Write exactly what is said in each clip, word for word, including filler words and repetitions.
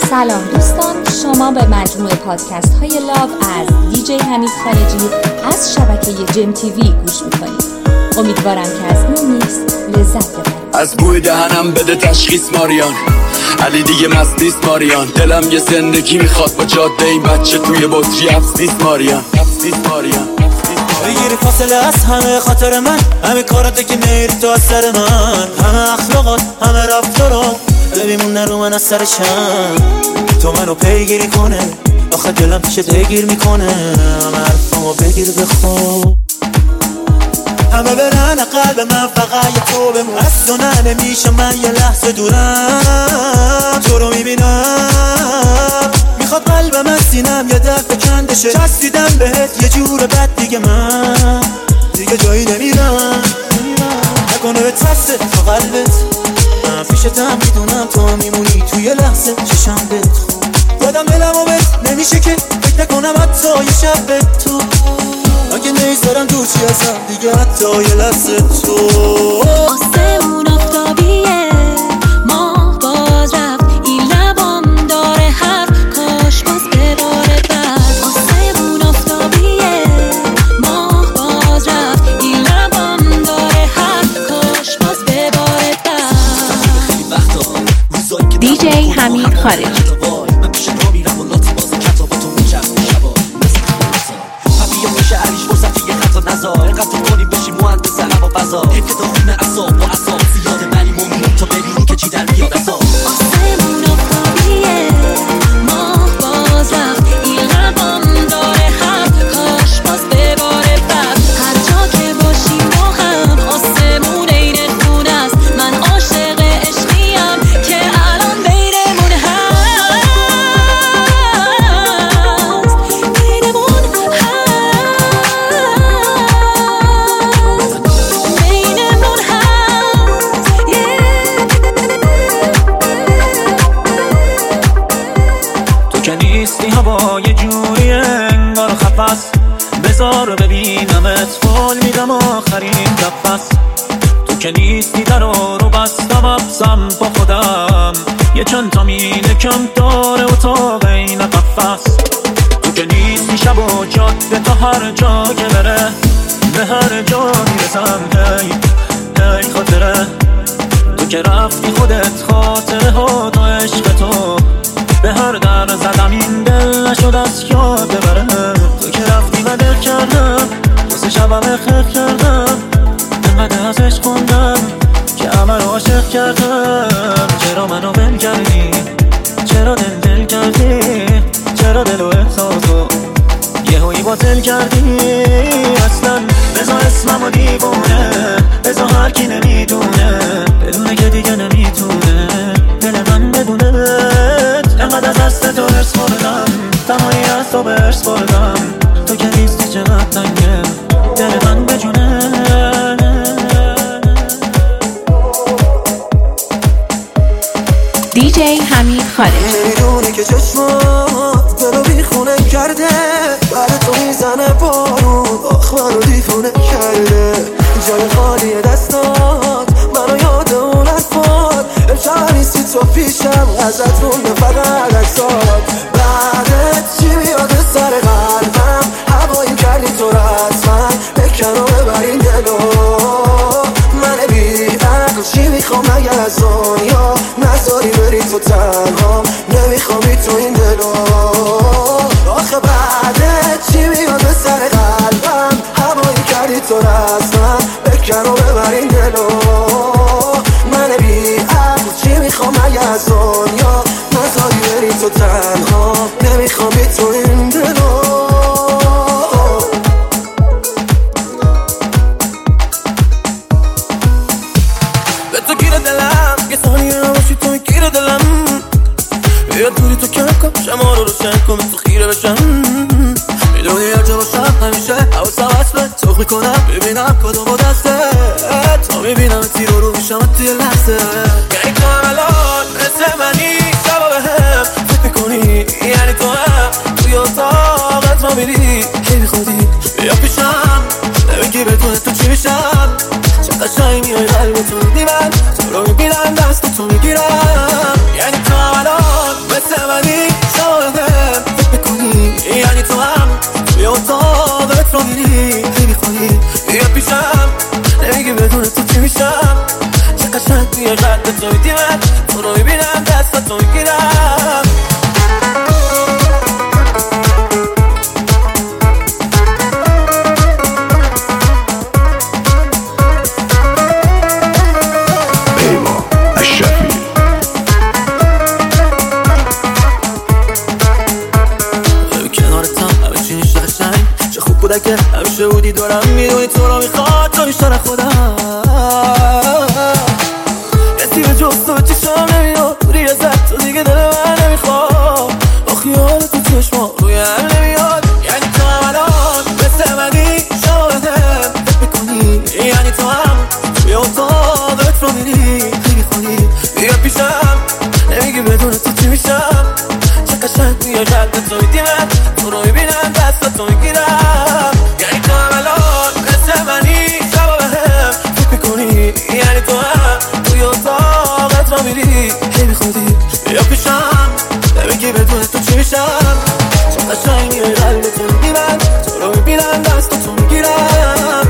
سلام دوستان، شما به مجموعه پادکست های لاو از دیجی حمید خارجی از شبکه جم تیوی گوش میکنید. امیدوارم که از این میکس لذت ببرید. از بوی دهنم بده تشخیص ماریان، علی دیگه مست نیست ماریان. دلم یه زندگی میخواد با جاده این بچه توی بطری افس نیست ماریان، افس نیست ماریان. بگیری فاصله از همه خاطر من، همه کارات که میری تو از سر من، همه اخلاقات همه رفتارات ببیمون نرو من از سرشم. تو منو پیگیری کنه آخه دلم پیشت هگیر میکنه، همه حرفامو بگیر بخواب. همه برن قلب من فقط یه تو بمون، از تو نه نمیشه من یه لحظه دورم. تو رو میبینم میخواد قلب من سینم یه دفعه کنده شه، چسبیدم بهت یه جور بد دیگه من دیگه جایی نمیرم. نکنه به ترسه تو قلبت، من پیشتم میدونم تو میمونی توی لحظه چشم بهت خوب. یادم دلم و بهت نمیشه که فکر نکنم حتی یه شب به تو، اگه نیستارم دور چی ازم دیگه حتی یه لحظه تو. آسمون آفتابیه ماه باز رفت، این لبام داره حرف کاش باز بباره بعد. آسمون آفتابیه ماه باز رفت، این لبام داره حرف کاش باز بباره بعد. دیجی حمید خارجی. بذار ببینمت فال میدم آخرین نفس. تو که نیستی در رو بستم افسم با خودم، یه چند تا میله کم داره اتاق این قفس. تو که نیستی شب و جاده تا هر جا که بره به هر جا میرسم. هی هی خاطره تو که رفتی خودت خاطره ها تا عشق تو به هر در زدم این دل نشد از یاد ببره. تو که رفتی و دل کردم واسه شبم خیخ کردم، انقدر از عشق خوندم که همه رو عاشق کردم. چرا منو بل کردی، چرا دل دل کردی، چرا دل و احساسو یه هایی باطل کردی اصلا. بذار اسممو دیوونه، بذار هر کی نمیدونه بدونه که دیگه نمیتونه دل من بدونه. انقدر از دست تو ارس بردم، تمایی از تو به ارس بردم. تو که نیستی چقدر تنگه دل من بجونه. دیجی حمید خارجی. نمیدونه که چشمات دلو بیخونه کرده، برای تو میزنه بارون آخ منو دیفونه کرده. جای خالی دستات منو یاد اون حرفات، امشب نیستی تو پیشم ازت رونده فقط اکسات. بعدت چی میاد سر قلبم، هوایی کردی تو رسما بکن و ببر این دلو. من بی عقل چی میخوام اگه از دنیا نذاری بری تو تنها، نمیخوام تو این دلو. آخه بعدت چی میاد سر قلبم، هوایی کردی تو رسما بکن و ببر این دلو. من بی عقل چی میخوام اگه از دنیا نذاری بری تو تنها، نمیخوام تو این دلو. به تو گیر دلم یه ثانیه نباشی تو گیر دلم، یه دوری تو کم کن شما رو روشن کن تو خیره بشم. میدونی هر جا باشم همیشه حواسم هست به تو میکنم، ببینم کدوم با دسته تا میبینم تیر رو میشم توی لحظه. یعنی تو هم الان مثل منی شبا به هم فکر میکنی، یعنی تو هم توی اتاقت ما میری خیلی خودی بیا پیشم نمیگی بدون تو چی میشم. چه قشنگ میای قلب تو میدی من، تو رو میبینم دست تو میگیرم. یعنی تو هم الان مثل منی قشنگ توی قلب تو میدیمت، تو رو میبینم دست تو میگیرم. که همیشه بودی دورم، میدونی تو رو میخواد تو بیشتر خودم. کسی به جز تو چشم نمیاد، دوری ازت تو دیگه دل من نمیخواد. با خیال تو چشما روی هم نمیاد، یعنی تو هم الان مثل منی شباهتم فکر میکنی، یعنی تو هم توی اتاقت رو میری خیلی خودی. بیا پیشم نمیگی بدون تو چی میشم، چه قشنگ توی قلب تو میدیمت، تو رو میبینم دست تو میگیرم. یعنی تو هم الان مثل منی شباهتم فکر میکنی، یعنی تو هم توی اتاقت رو میری خیلی خودی. بیا پیشم نمیگی بدون تو چی میشم، چه قشنگ توی قلب تو میدیمم، تو رو میبینم دست تو میگیرم.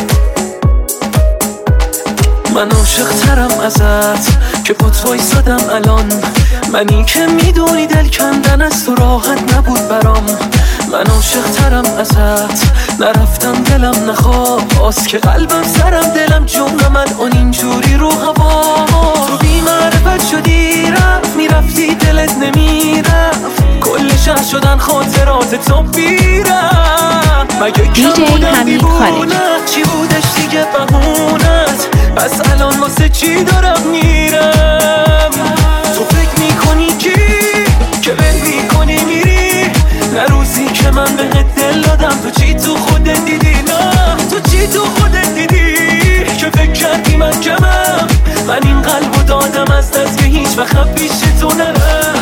من عاشق ترم ازت که با تو ایستادم الان، منی که میدونی دل کندن از تو راحت نبود برام. من عاشق ترم ازت نرفتم دلم نخواست، که قلبم سرم دلم جون من اون اینجوری رو هوا. تو بی معرفت شدی رفت میرفتی دلت نمیرفت، کل شهر شدن خاطرات تو بیرم. مگه کم بودم دیوونه چی بودش دیگه بهونت، پس الان واسه چی دارم میرم. تو فکر میکنی کی که بل میکنی میری، نه روزی که من بهت دل دادم تو چی تو خودت دیدی، نه تو چی تو خودت دیدی که فکر کردی من کمم. من این قلبو دادم از دست که هیچ وقت پیش تو نرم.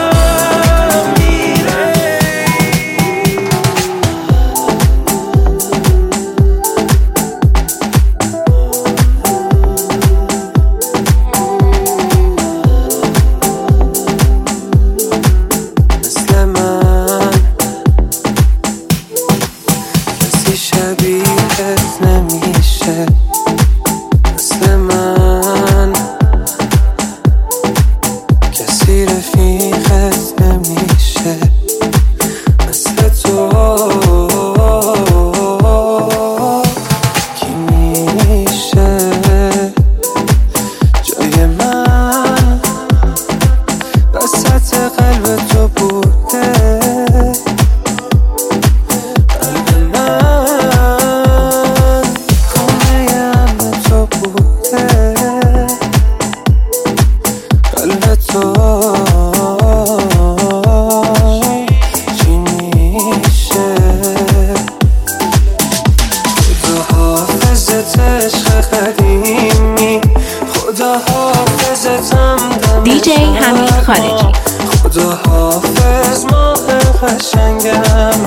دیجی حمید خارجی. خدا حافظ ماه قشنگم،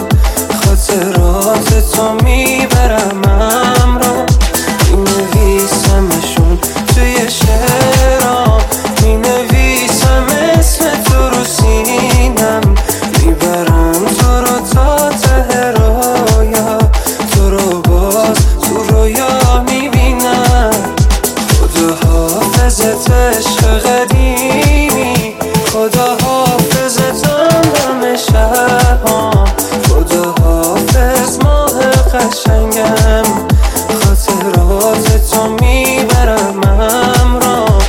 خاطرات تو میبرم همراه، مینویسمشون توی شعرام، مینویسم اسم تو رو سینم، میبرم تو رو تا ته رویا، تو رو باز تو رویا میبینم. خدا حافظت عشق قدیمی، خدا حافظت همه شبها، خدا حافظ ماه قشنگم، خاطرات تو میبرم همراه،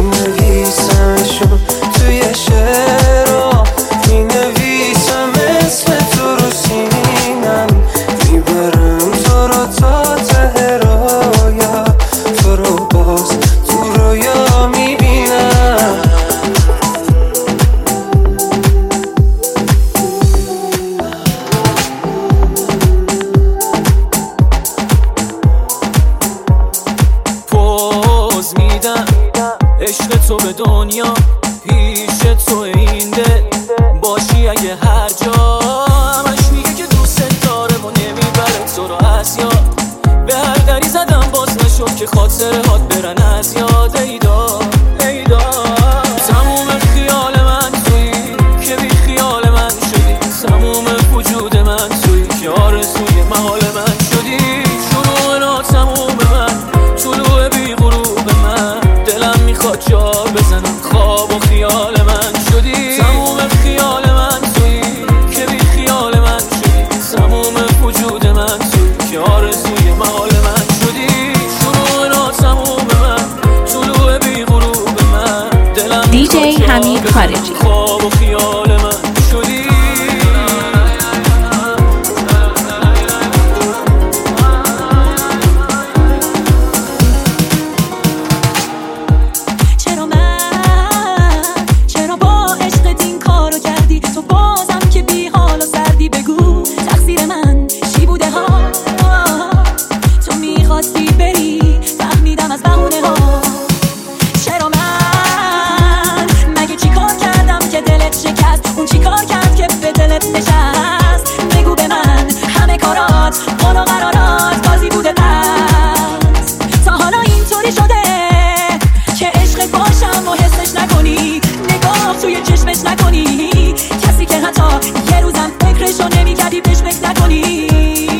مینویسمشون توی شعرها، مینویسم اسم تو رو سینم، میبرم تو رو تا ته رویا، تو رو باز تو رویا میبینم. پوز میدم عشق تو به دنیا، پیش تو این دل باشی اگه هر جا، همش میگه که دوست داره و نمیبره تو رو از یاد، به هر دری زدم باز نشد که خاطره هات برن از یاد. ایدا ایدا تموم خیال من توی که بی خیال من شدی، تموم وجود من توی که آرزوی محال من شدی، شروع نا تموم من طلوع بی غروب من، دلم دیجی حمید خارجی. خواب و خیال من شدی چرا من چرا با عشقت این کارو کردی؟ تو بازم که بی حال و سردی بگو تقصیر من چی بوده ها؟ تو میخواستی بری فهمیدم از بهونه ها. چرا من مگه چی کار کردم که دلت شکست؟ اون چی کار کرد که به دلت نشست؟ بگو به من همه کارات قول و قرارات بازی بوده پس تا حالا اینطوری شده که عشقت باشم و حسش نکنی، نگاه توی چشمش نکنی، کسی که حتی یه روزم فکرشو نمی‌کردی بهش فکر نکنی.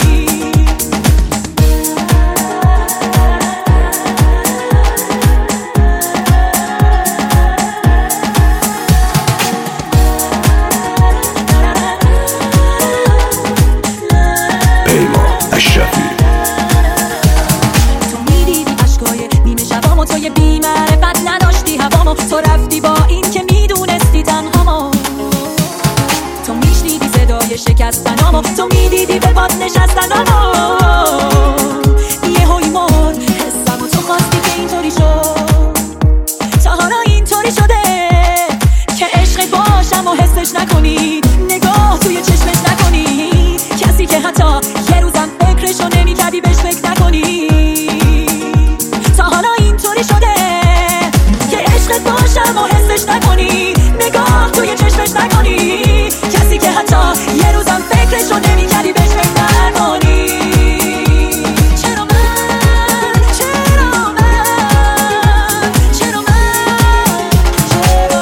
تو میدیدی عشقای نیمه شبامو، تو یه بی‌معرفت نداشتی هوامو، تو رفتی با این که میدونستی تنهامو، تو میشنیدی صدای شکستنامو، تو میدیدی به باد نشستنامو، یه هوی مرد حسمو، تو خواستی که اینطوری شد. تا حالا اینطوری شده که عشقت باشم و حسش نکنی، نگاه توی چشمش نکنی، کسی که حتی یه روزم فکرشو نمی‌کردی بهش فکر نکنی. تا حالا اینطوری شده که عشقت باشم و حسش نکنی، نگاه توی چشمش نکنی، کسی که حتی یه روزم فکرشو نمی‌کردی بهش فکر نکنی. چرا من چرا من چرا من چرا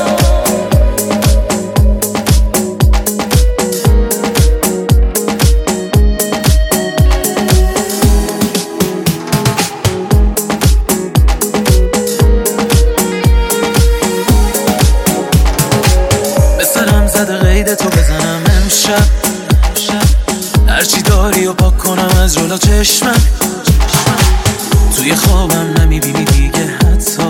به سرم زده قید تو بزنم امشب، هرچی داری و پاک کنم از جلو چشمم، توی خوابم نمیبینی دیگه حتی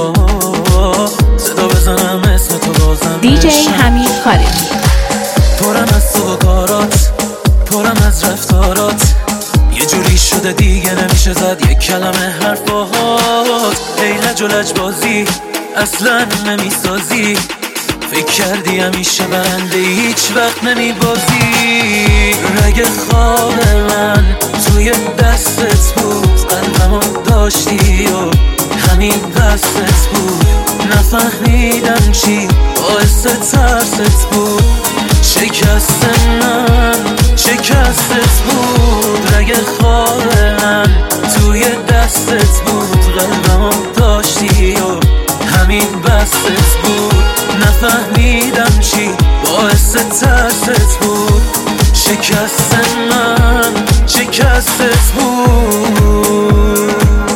صدا بزنم اسم تو بازم دیجی بشم. حمید خارجی. پرم از تو و کارات، پرم از رفتارات، یه جوری شده دیگه نمیشه زد یک کلمه حرف باهات. ای لج و لج بازی اصلا نمیسازی، فکر کردی همیشه برنده هیچ وقت نمیبازی. رگ خواب من توی دستت بود، قلبمو داشتی و همین دستت بود، نفهمیدم چی باعث ترست بود. شکست من شکستت بود، رگ خواب من توی دستت بود، قلبمو داشتی و همین بستت بود، نفهمیدم چی باعث ترست بود. شکست من شکستت بود.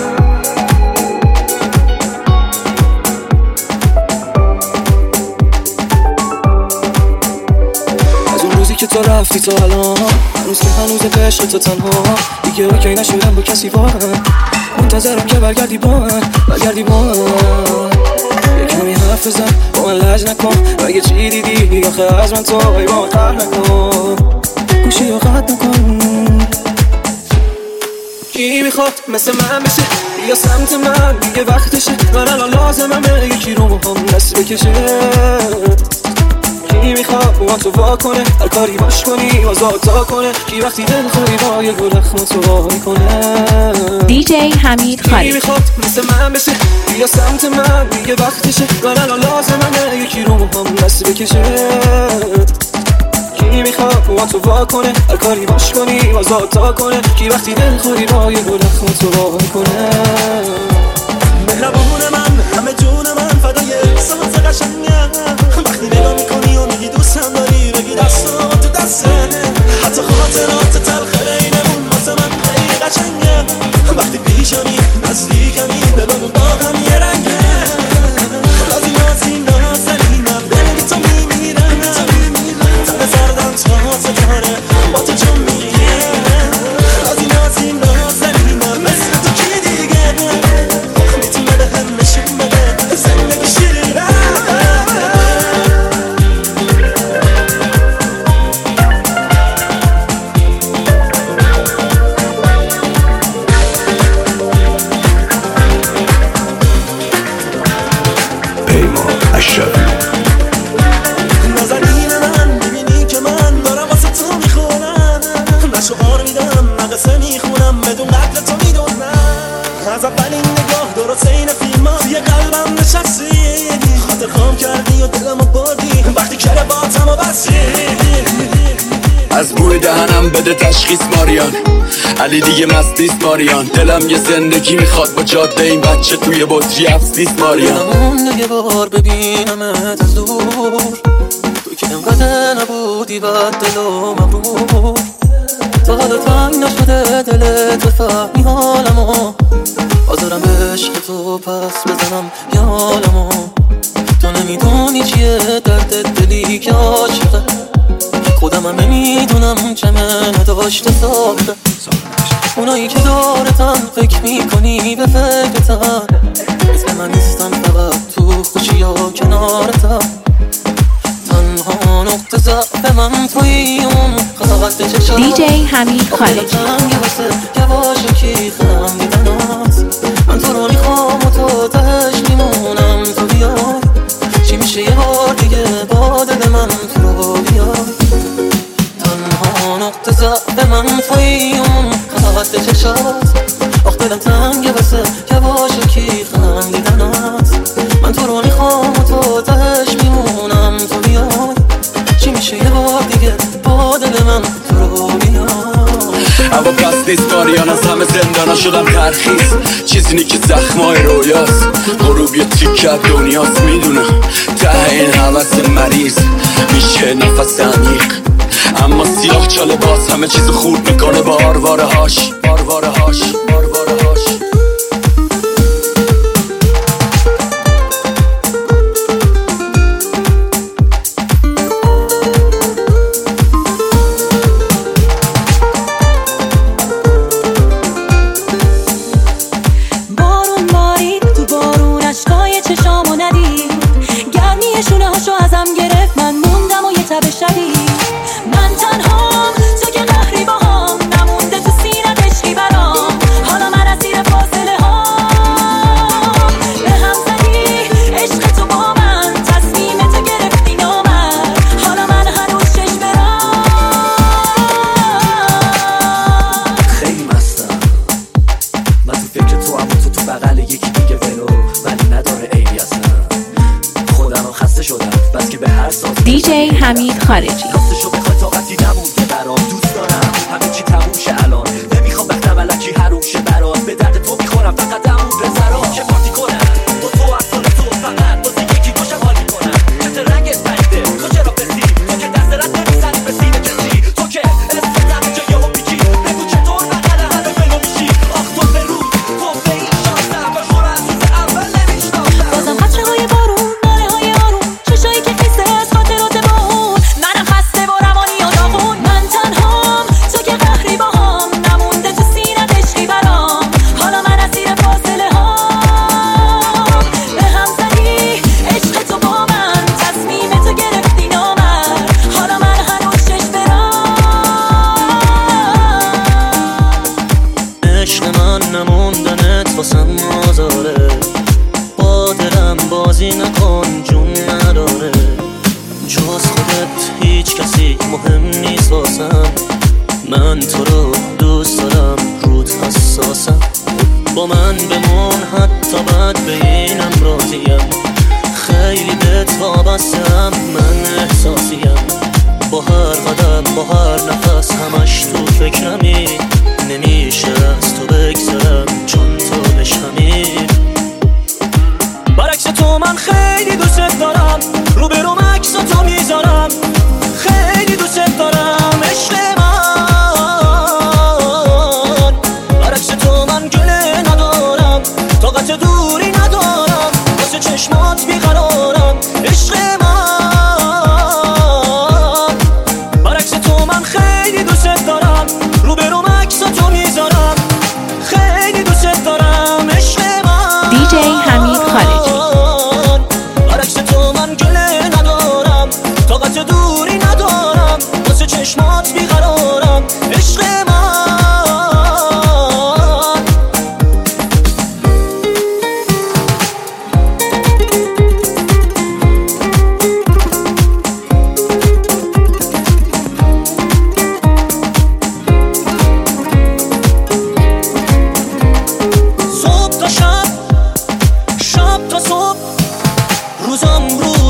از اون روزی که تو رفتی تا الان، هنوز که هنوز عشق تو تنها، دیگه اوکی نشدم با کسی واقعا، منتظرم که برگردی با من، برگردی با من. یه کمی حرف بزن با من، لج نکن، اگه چی دیدی آخه از من تو ای با من قهر نکن، گوشی یا قطع نکن. کی میخواد مثل من بشه یا سمت من، دیگه وقتشه، من الان لازممه یکی رو با هم دست بکشه. کی میخواد با تو وا کنه، هر کاری باش کنی آزاد تا کنه، کی وقتی دل خوری با یه گل اخمو تو وای کنه. دیجی حمید کی خارجی. میخواد مثل من بشه یا سمت من، دیگه وقتشه، من الان لازممه یکی رو با هم دست بکشه. کی میخواد با تو وا کنه، هر کاری باش کنی آزاد تا کنه، کی وقتی دل خوری با یه گل اخمو تو وای کنه. مهربون من همه جون من فدای سمت قشنگم، وقتی نگاه میکنی و میگی دوستم داری، بگی دستم تو دسته، حتی خاطرات تلخ بینمون واسه من خیلی قشنگه، وقتی پیشمی نزدیکمی دلمون با هم یه رنگه. رازی نازی نازنینم دل بی تو میمیرم، تن زردم تا ستاره با تو جون میگیره. رازی نازی نازنینم مثل تو کی دیگه میتونه به هم نشون بده قلبم نشستی، خاطر خام کردی و دلمو بردی وقتی کرواتمو بستی. از بوی دهنم بده تشخیص ماریان، علی دیگه مست نیست ماریان. دلم یه زندگی میخواد با جاده این بچه توی بطری افس نیست ماریان. دلمون یه بار ببینمت از دور، تو که انقدر نبودی بد دل و مبرور. تا حالا تنگ نشده دلت بفهمی حالمو، حاضرم عشق تو پس بزنم یه حالمو. تو نمیدونی چیه درد دلی که عاشقه، خودم هم نمیدونم چه منه داشته ساخته. اونایی که دارتن فکر میکنی به فکرتن، مثل من نیستم فقط تو خوشی یا کنارتن. تنها نقطه ضعف من توی اون خطاقت چشم دی جی حمید خالجی. یواش کی خندیدنات، من تو رو میخوام و تو تهش میمونم. تو بیای چی میشه یه بار دیگه با دل من تو رو بیای. تنها نقطه ضعف من توی اون خطاقت چشات، آخ دلم تنگه واسه یواش کی خندیدنات. من تو رو میخوام و تو تهش میمونم. تو بیای چی میشه یه بار دیگه با دل من تو رو بیای. هوا پس نیست ماریان، از همه زندانا شدم ترخیص. چیزی نی که زخمای رویاست، غروب یه تیکه دنیاست. میدونم ته این حوث مریض میشه نفس عمیق، اما سیاه چاله باز همه چیز خورد میکنه با آرواره هاش آرواره هاش آرواره هاش. بارون بارید تو بارون اشکای چشامو ندید، گرمی شونه هاشو ازم گرفت من موندم و یه تب شدید. من تنهام تو که قهری باهام، نمونده تو سینه عشقی برام. حالا من اسیر فاصله ها به هم زدی عشق تو با من، تصمیم تو گرفتی نامرد. حالا من هنوز چشم برام خیلی مستم من تو فکر تو، هم تو تو بغل یکی دیگه ولو ولی نداره عیبی اصلا. خودم هم خسته شدم بس که به هر ساز دی جی حمید خالجی. راستشو بخوای طاقتی نمونده برام. دوست دارم همه چی تموم شه الان، نمیخوام وقتم الکی حروم شه برات. به درد تو میخورم فقط همون بذارم که پارتی کنم با تو از سال تو، فقط بازی یکی باشم حال میکنم. چه رنگت پریده تو چرا بسی، تو که دست رد نمیزنی به سینه کسی، تو که اسم زمین جایی ها بیچی. بگو چطور بقل همه بلو میشی. آخ تو به روز تو به این شانسم و شور از روز اول نمیشناسم. بازم قطره های بارون، ناله های آروم، چشایی که خیسته از خاطرات با اون. منم خسته و روانی و داغون. من تنهام تو که قهری باهام، نمونده تو سینه عشقی برام. حالا من اسیر فاصله ها به هم زدی عشق تو با من، تصمیم تو گرفتی نامرد. حالا من هنوز چشم برام عشق من نموندنت واسم آزاره. با دلم بازی نکن جون نداره، جز خودت هیچ کسی مهم نیست واسم. من تو رو دوست دارم رود حساسم، با من بمون حتی بعد به اینم راضیم. خیلی بهت وابستم من احساسیم، با هر قدم با هر نفس همش تو فکرمی. نمیشه از تو بگذرم چون تو بشمی. برعکس تو من خیلی دوست دارم، رو به روم عکس تو میذارم. خیلی دوست دارم عشق من. برعکس تو من گله ندارم، طاقت دوری ندارم، واسه چشمات بیقرارم عشق من. برعکس تو من خیلی دوست دارم، رو به روم عکس تو میذارم. خیلی دوست دارم عشق من. دی جی حمید خالجی. برعکس تو من گله ندارم، طاقت دوری ندارم، واسه چشمات بیقرارم عشق من.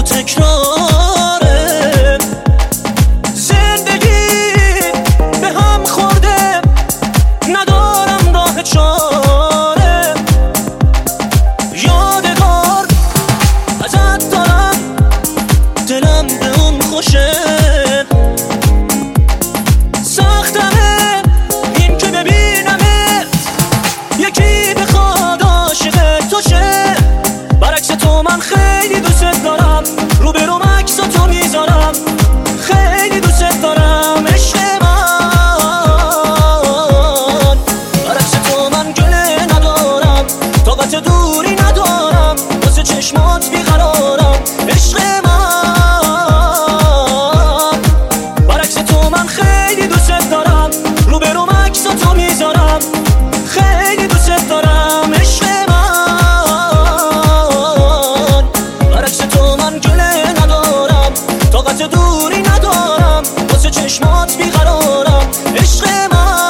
تکراره. زندگی به هم خورده ندارم راه چاره. یادگار ازت دارم دلم به اون خوشه. سختمه این که ببینمت یکی بخواد عاشق تو شه. برعکس تو من خیلی دوست دارم، روبروم عکس تو میذارم. خیلی دوست دارم عشق من. برعکس تو من گله ندارم، طاقت دوری ندارم، واسه چشمات بیقرارم عشق من. برعکس تو من خیلی دوست دارم، روبروم عکس تو میذارم. خیلی دوست دارم عشق من. برعکس تو من گله ندارم، طاقت دوری ندارم، واسه چشمات بیقرارم عشق من.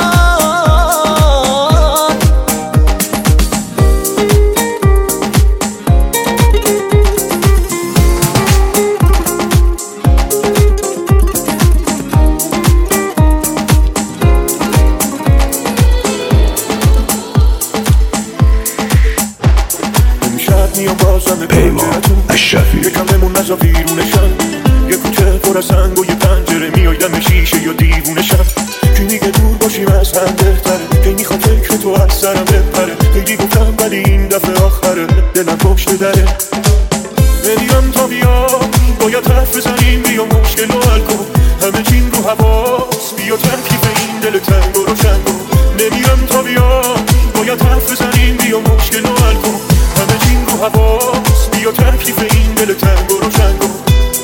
امشب میام بازم پیماتون اشرفی یکم بمون نزا بیرونشم. یه کوچه پر از سنگ و یه پنجره میای دم شیشه یا دیوونشم. کی میگه دور باشیم از هم بهتره، کی میخواد فکر تو از سرم بپره. خیلی گفتم ولی این دفعه آخره، دلم پشت دره. نمیرم تا بیا باید حرف بزنیم، بیا مشکل رو حل کن. همه چین رو حواس بیا ترکیب این دل تنگ و روشن کن. نمیرم تا بیا باید حرف بزنیم، بیا مشکل رو حل کن. همه چین رو حواس بیا ترکیب این دل تنگ و روشن کن.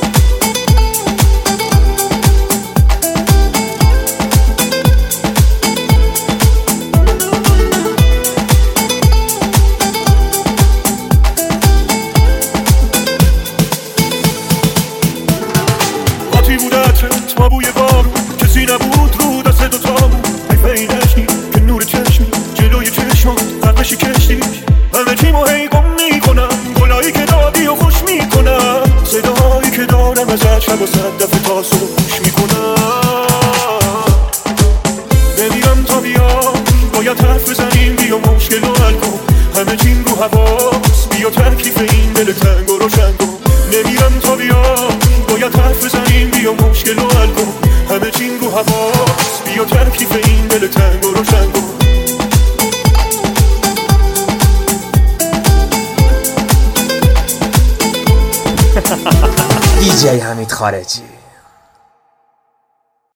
قاطی بود عطرت ما بوی بارون، کسی نبود رو دست دوتامون. حیفه این عشقی که نور چشمی جلوی چشمات قدمشی کشتی. همه چیمو هی گم میکنم، گلایی که دادی و خوش میکنم. صداهایی که دارم ازت شب و صد دفعه تا صبح گوش میکنم. نمیرم تا بیا باید حرف بزنیم، بیا مشکل رو حل کن. همه چین رو حواس بیا ترکیب این دل تنگ و روشن کن. نمیرم تا بیا باید حرف بزنیم، بیا مشکل رو حل کن. همه چین رو حواس بیا ترکیب این دل تنگ و روشن کن. دی جی حمید خارجی.